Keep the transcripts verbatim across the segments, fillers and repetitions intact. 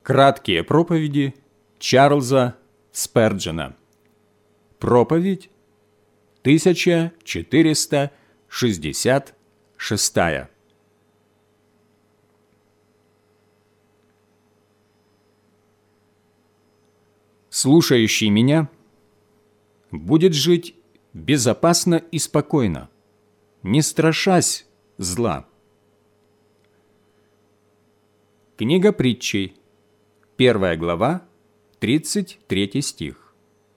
Краткие проповеди Чарльза Сперджена. Проповедь тысяча четыреста шестьдесят шестая. Слушающий меня будет жить безопасно и спокойно, не страшась зла. Книга Притчей, первая глава, тридцать третий стих.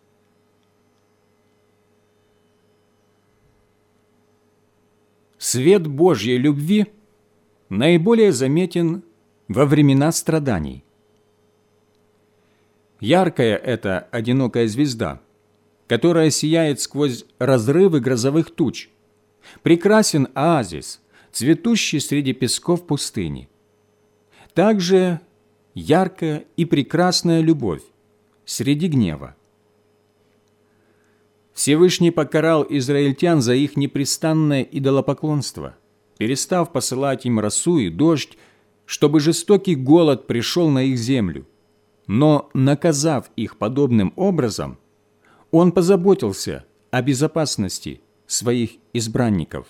Свет Божьей любви наиболее заметен во времена страданий. Яркая эта одинокая звезда, которая сияет сквозь разрывы грозовых туч. Прекрасен оазис, цветущий среди песков пустыни. Также яркая и прекрасная любовь среди гнева. Всевышний покарал израильтян за их непрестанное идолопоклонство, перестав посылать им росу и дождь, чтобы жестокий голод пришел на их землю. Но, наказав их подобным образом, Он позаботился о безопасности своих избранников.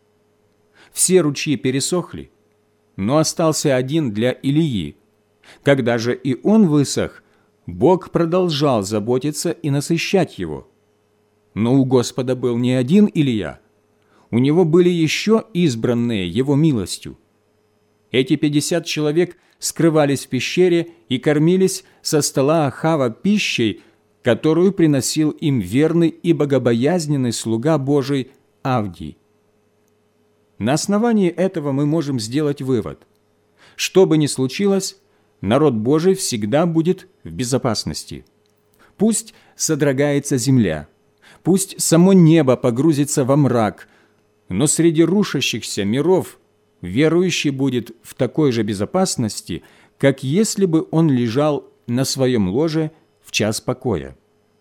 Все ручьи пересохли, но остался один для Илии. Когда же и он высох, Бог продолжал заботиться и насыщать его. Но у Господа был не один Илия, у него были еще избранные его милостью. Эти пятьдесят человек скрывались в пещере и кормились со стола Ахава пищей, которую приносил им верный и богобоязненный слуга Божий Авдий. На основании этого мы можем сделать вывод. Что бы ни случилось, народ Божий всегда будет в безопасности. Пусть содрогается земля, пусть само небо погрузится во мрак, но среди рушащихся миров верующий будет в такой же безопасности, как если бы он лежал на своем ложе в час покоя.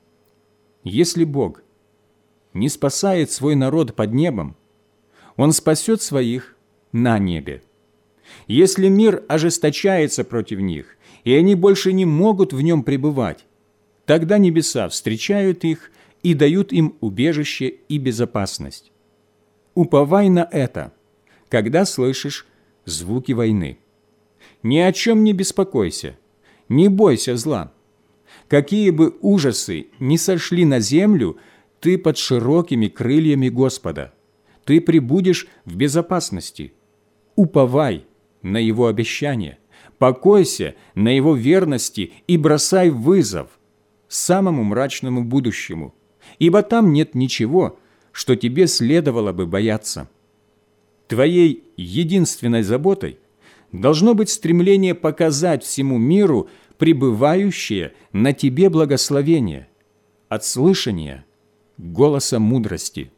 Если Бог не спасает свой народ под небом, Он спасет своих на небе. Если мир ожесточается против них, и они больше не могут в нем пребывать, тогда небеса встречают их и дают им убежище и безопасность. Уповай на это, когда слышишь звуки войны. Ни о чем не беспокойся, не бойся зла. Какие бы ужасы ни сошли на землю, ты под широкими крыльями Господа. Ты пребудешь в безопасности. Уповай на Его обещания, покойся на Его верности и бросай вызов самому мрачному будущему, ибо там нет ничего, что тебе следовало бы бояться. Твоей единственной заботой должно быть стремление показать всему миру пребывающее на тебе благословение от слышания голоса мудрости.